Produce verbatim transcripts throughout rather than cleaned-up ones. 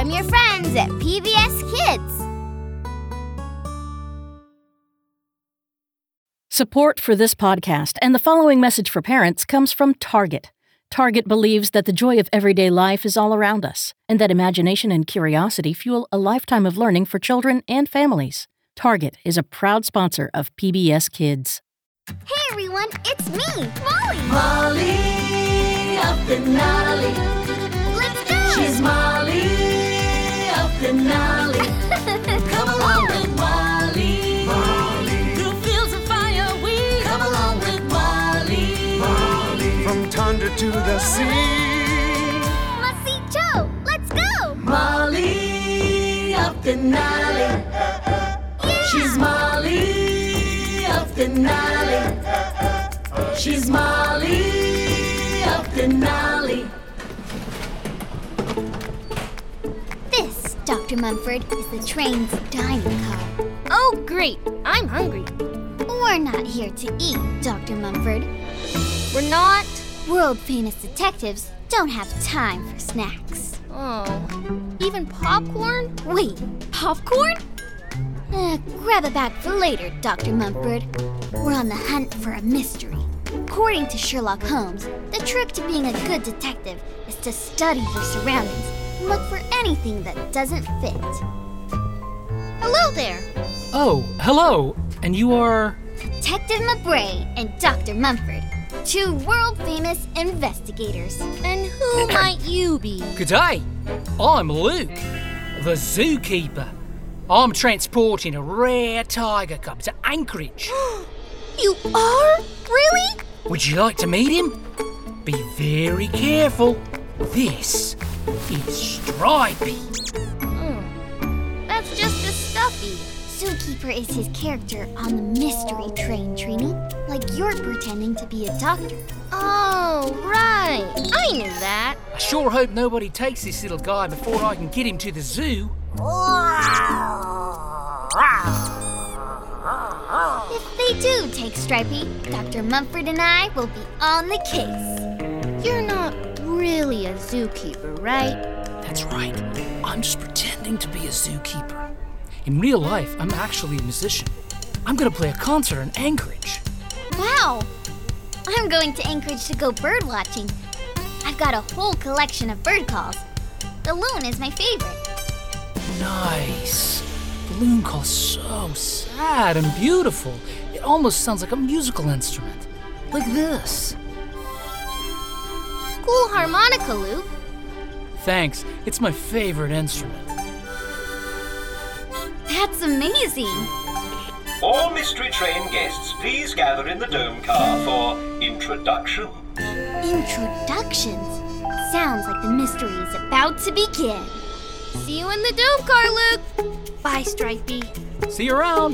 from your friends at P B S Kids. Support for this podcast and the following message for parents comes from Target. Target believes that the joy of everyday life is all around us, and that imagination and curiosity fuel a lifetime of learning for children and families. Target is a proud sponsor of P B S Kids. Hey everyone, it's me, Molly. Molly of Denali. Let's go. She's Molly of Denali. Come along with Molly. Molly. Through fields of fire we come along with Molly. Molly. From thunder to the sea. Must-see Joe, let's go. Molly of Denali. Yeah. She's Molly of Denali. She's Molly of Denali. This, Doctor Mumford, is the train's dining car. Oh, great. I'm hungry. We're not here to eat, Doctor Mumford. We're not? World-famous detectives don't have time for snacks. Oh. Even popcorn? Wait, popcorn? Uh, grab a bag for later, Doctor Mumford. We're on the hunt for a mystery. According to Sherlock Holmes, the trick to being a good detective is to study your surroundings and look for anything that doesn't fit. Hello there. Oh, hello. And you are? Detective Mabray and Doctor Mumford, two world-famous investigators. And who might you be? G'day. I'm Luke, the zookeeper. I'm transporting a rare tiger cub to Anchorage. You are? Really? Would you like to meet him? Be very careful. This is Stripey. Hmm. That's just a stuffy. Zookeeper is his character on the mystery train, Trini. Like you're pretending to be a doctor. Oh, right. I knew that. I sure hope nobody takes this little guy before I can get him to the zoo. If they do take Stripey, Doctor Mumford and I will be on the case. You're not really a zookeeper, right? That's right. I'm just pretending to be a zookeeper. In real life, I'm actually a musician. I'm gonna play a concert in Anchorage. Wow! I'm going to Anchorage to go bird watching. I've got a whole collection of bird calls. The loon is my favorite. Nice. The loon call's so sad and beautiful. It almost sounds like a musical instrument. Like this. Cool harmonica, Luke. Thanks. It's my favorite instrument. That's amazing. All Mystery Train guests, please gather in the dome car for introduction. Introductions? Sounds like the mystery is about to begin. See you in the dome car, Luke. Bye, Stripey. See you around.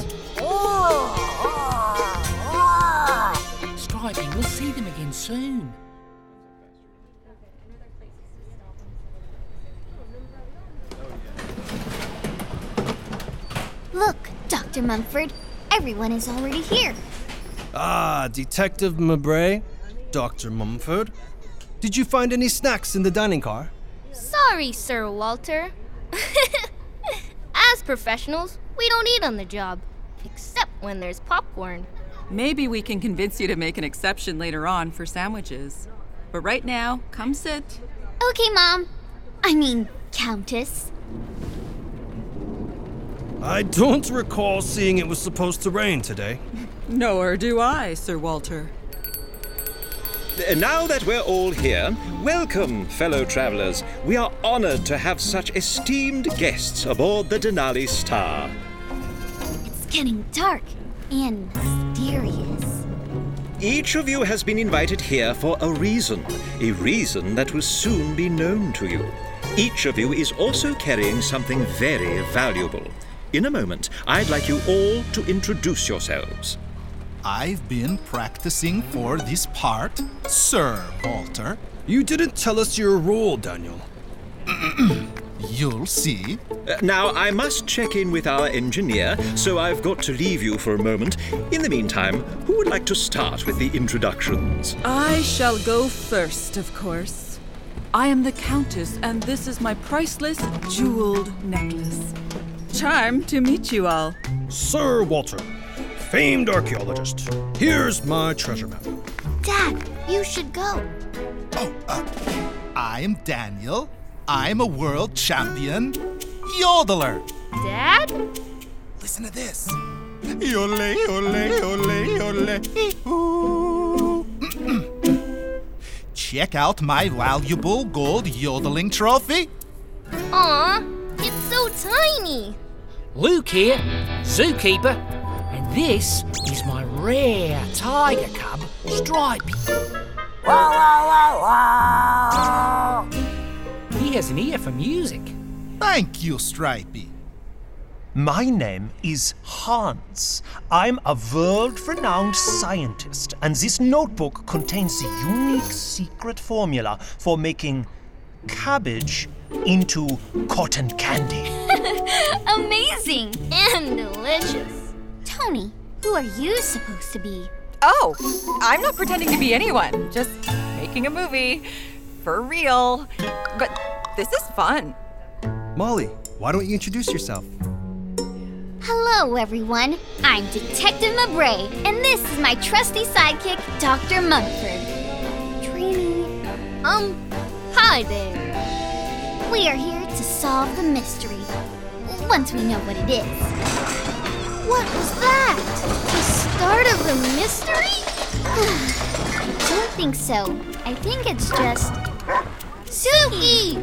Stripey, we'll see them again soon. Look, Doctor Mumford, everyone is already here. Ah, Detective Mabray, Doctor Mumford. Did you find any snacks in the dining car? Sorry, Sir Walter. As professionals, we don't eat on the job, except when there's popcorn. Maybe we can convince you to make an exception later on for sandwiches. But right now, come sit. Okay, Mom. I mean, Countess. I don't recall seeing it was supposed to rain today. Nor do I, Sir Walter. Now that we're all here, welcome, fellow travelers. We are honored to have such esteemed guests aboard the Denali Star. It's getting dark and mysterious. Each of you has been invited here for a reason, a reason that will soon be known to you. Each of you is also carrying something very valuable. In a moment, I'd like you all to introduce yourselves. I've been practicing for this part, Sir Walter. You didn't tell us your role, Daniel. You'll see. Uh, now, I must check in with our engineer, so I've got to leave you for a moment. In the meantime, who would like to start with the introductions? I shall go first, of course. I am the Countess, and this is my priceless jeweled necklace. Charmed to meet you all. Sir Walter, famed archaeologist. Here's my treasure map. Dad, you should go. Oh, uh, I'm Daniel. I'm a world champion yodeler. Dad? Listen to this. Yole, yole, yole, yole. Ooh. Check out my valuable gold yodeling trophy. Aw, it's so tiny. Luke here, zookeeper, and this is my rare tiger cub, Stripey. He has an ear for music. Thank you, Stripey. My name is Hans. I'm a world-renowned scientist, and this notebook contains the unique secret formula for making cabbage into cotton candy. Amazing! And delicious. Tony, who are you supposed to be? Oh, I'm not pretending to be anyone. Just making a movie. For real. But this is fun. Molly, why don't you introduce yourself? Hello, everyone. I'm Detective Mabray, and this is my trusty sidekick, Doctor Mumford. Trini. Um, hi there. We are here to solve the mystery, once we know what it is. What was that? The start of the mystery? I don't think so. I think it's just... Suki!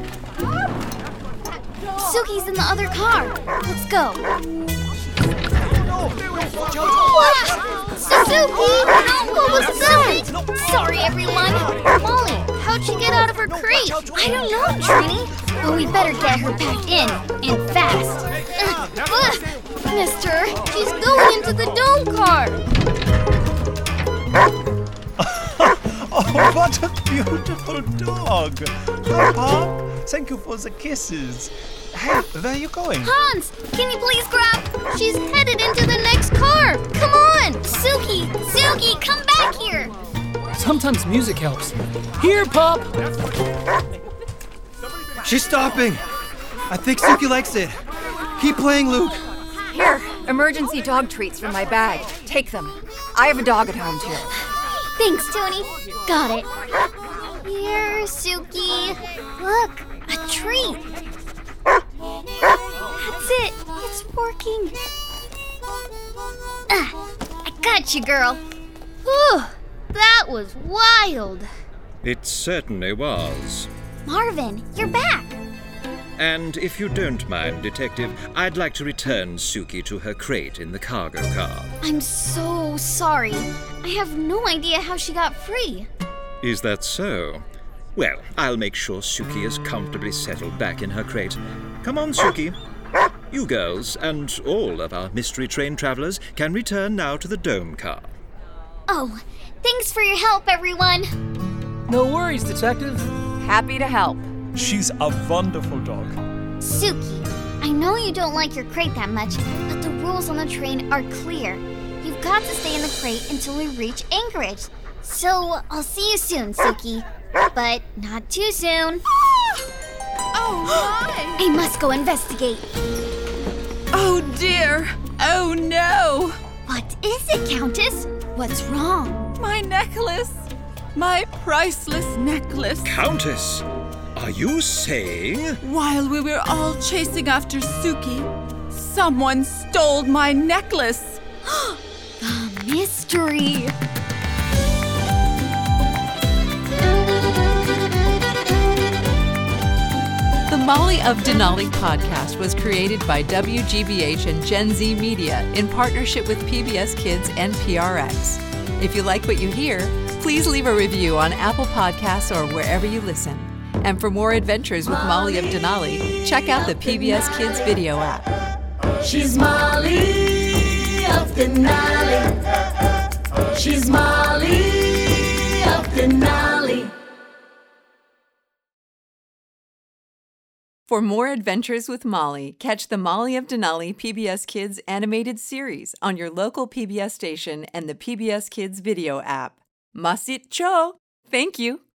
Suki's in the other car. Let's go. What? Suzuki! What was that? Sorry, everyone. Molly, how'd she get out of her crate? I don't know, Trini. But we better get her packed in, and fast. Uh, uh, Mister, she's going into the dome car. Oh, what a beautiful dog. Hi, Pop. Thank you for the kisses. Hey, where are you going? Hans, can you please grab? She's headed into the next car. Come on. Suki, Suki, come back here. Sometimes music helps. Here, Pop! She's stopping. I think Suki likes it. Keep playing, Luke. Here, emergency dog treats from my bag. Take them. I have a dog at home, too. Thanks, Tony. Got it. Here, Suki. Look, a treat. That's it. It's working. Ah, I got you, girl. Whew, that was wild. It certainly was. Marvin, you're back. And if you don't mind, Detective, I'd like to return Suki to her crate in the cargo car. I'm so sorry. I have no idea how she got free. Is that so? Well, I'll make sure Suki is comfortably settled back in her crate. Come on, Suki. You girls, and all of our mystery train travelers, can return now to the dome car. Oh, thanks for your help, everyone. No worries, Detective. Happy to help. She's a wonderful dog. Suki, I know you don't like your crate that much, but the rules on the train are clear. You've got to stay in the crate until we reach Anchorage. So, I'll see you soon, Suki. But not too soon. Oh, my! I must go investigate. Oh, dear. Oh, no. What is it, Countess? What's wrong? My necklace. My priceless necklace. Countess, are you saying? While we were all chasing after Suki, someone stole my necklace. The mystery. The Molly of Denali podcast was created by W G B H and Gen Z Media in partnership with P B S Kids and P R X. If you like what you hear, please leave a review on Apple Podcasts or wherever you listen. And for more adventures with Molly of Denali, check out the P B S Kids video app. She's Molly of Denali. She's Molly of Denali. For more adventures with Molly, catch the Molly of Denali P B S Kids animated series on your local P B S station and the P B S Kids video app. Masit cho! Thank you!